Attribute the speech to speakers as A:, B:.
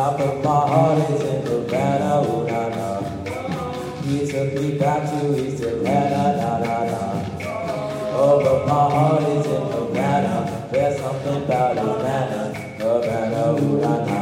A: top of my heart is in Havana, ooh na na. He took me back to East Atlanta, na na na. Oh, but my heart is in Havana. There's something about Havana, Havana, ooh na na.